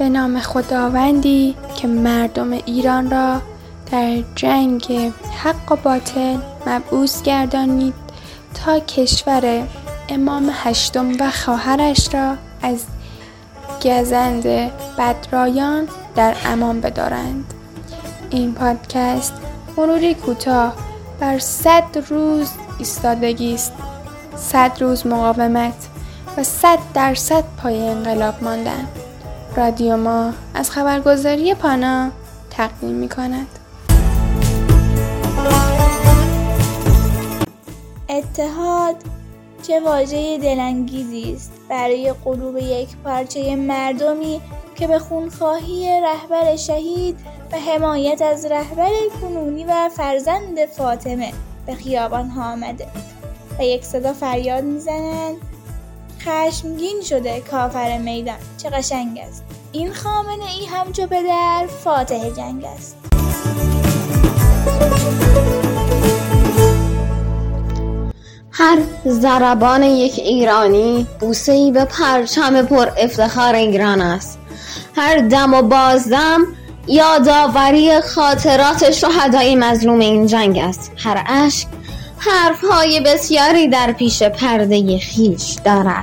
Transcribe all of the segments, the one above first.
نام خداوندی که مردم ایران را در جنگ حق و باطل مبعوث گردانید تا کشور امام هشتم و خواهرش را از گزند بدرایان در امان بدارند. این پادکست مروری کوتاه بر 100 روز ایستادگی است، 100 روز مقاومت و 100% پای انقلاب ماندن. رادیو ما از خبرگزاری پانا تقدیم می‌کند. اتحاد چه واژه دلانگیزی است برای قلوب یک پارچه مردمی که به خونخواهی رهبر شهید و حمایت از رهبر کنونی و فرزند فاطمه به خیابان‌ها آمده و یک صدا فریاد می‌زنند خشمگین شده کافر میدان، چه قشنگ است. این خامنه ای همچو پدر فاتح جنگ است. هر ضربان یک ایرانی بوسه‌ای به پرچم پر افتخار ایران است. هر دم و بازدم یادآوری خاطرات شهدای مظلوم این جنگ است. هر اشک حرف‌های بسیاری در پیش پرده خویش دارد.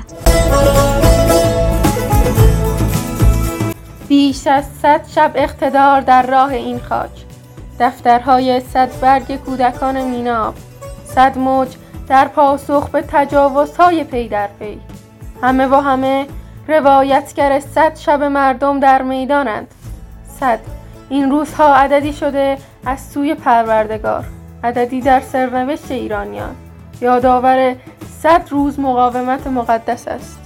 بیش از 100 شب اقتدار در راه این خاک، دفترهای 100 برگ کودکان میناب، 100 موج در پاسخ به تجاوزهای پی در پی. همه و همه روایتگر 100 شب مردم در میدانند. 100 این روزها عددی شده از سوی پروردگار، عددی در سرنوشت ایرانیان، یادآور 100 روز مقاومت مقدس است.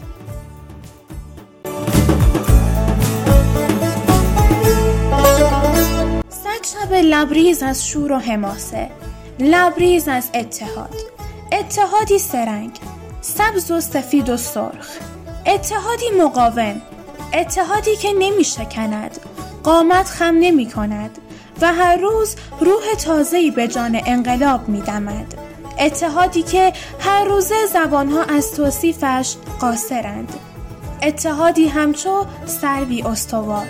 شب لبریز از شور و حماسه، لبریز از اتحاد، اتحادی سرنگ، سبز و سفید و سرخ، اتحادی مقاوم، اتحادی که نمی شکند، قامت خم نمی کند و هر روز روح تازه‌ای به جان انقلاب می دمد. اتحادی که هر روزه زبانها از توصیفش قاصرند. اتحادی همچو سروی استوار.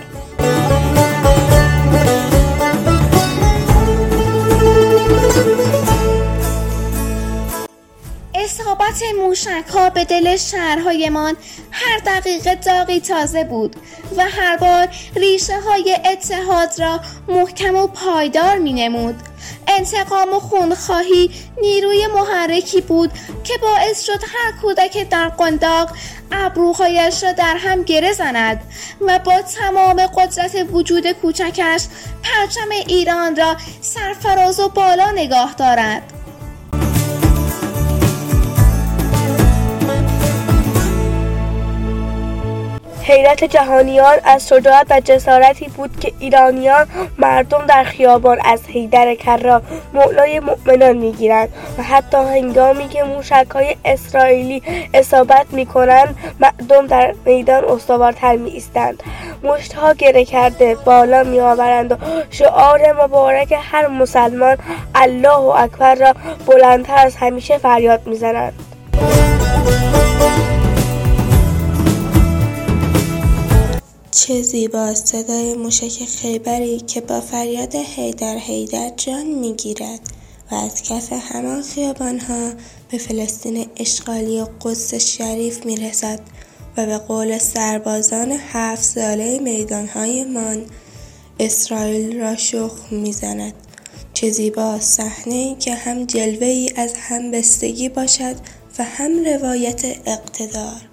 اصابت موشک‌ها به دل شهرهایمان هر دقیقه داغی تازه بود و هر بار ریشه‌های اتحاد را محکم و پایدار می‌نمود. انتقام و خونخواهی نیروی محرکی بود که باعث شد هر کودک در قنداق ابروهایش را در هم گره زند و با تمام قدرت وجود کوچکش پرچم ایران را سرفراز و بالا نگاه دارد. حیرت جهانیان از شجاعت و جسارتی بود که ایرانیان مردم در خیابان از حیدر کرار مولای مؤمنان میگیرند و حتی هنگامی که موشک‌های اسرائیلی اصابت میکنند مردم در میدان استوارتر میایستند، مشتها گره کرده بالا میآورند و شعار مبارک هر مسلمان الله اکبر را بلندتر از همیشه فریاد میزنند. چه زیباست صدای موشک خیبری که با فریاد حیدر حیدر جان میگیرد و از کف همان خیابانها به فلسطین اشغالی و قدس شریف میرسد و به قول سربازان 7 ساله میدانهایمان اسرائیل را شخم میزند. چه زیباست صحنه‌ای که هم جلوه‌ای از همبستگی باشد و هم روایت اقتدار.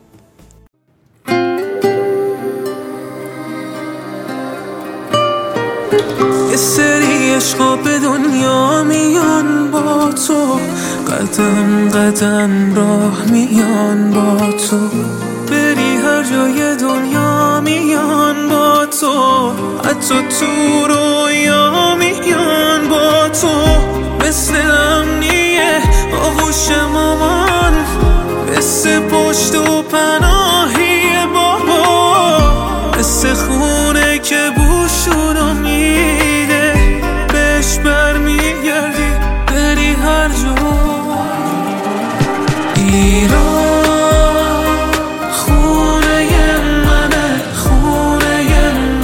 یه سری عشقا به دنیا میان با تو، قدم قدم راه میان با تو، بری هر جای دنیا میان با تو، حتی تو رویا میان با تو، مثل امنیه آغوش مامان، مثل پشت و پناهی بابا، مثل خونه که بوشونو میده بهش برمیگردی بری هر جا. ایران خونه منه، خونه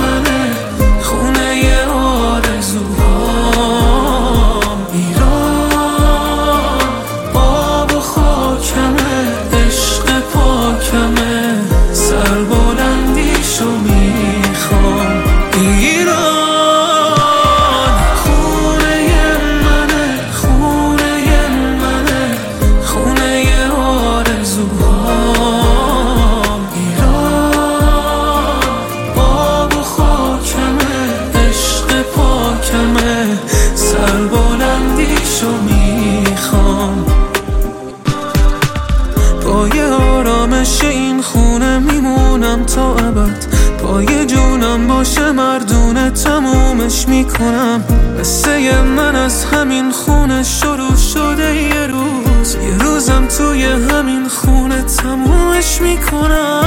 خونه میمونم تا ابد، پای جونم باشه مردونه تمومش میکنم. قصه من از همین خونه شروع شده، یه روزم توی همین خونه تمومش میکنم.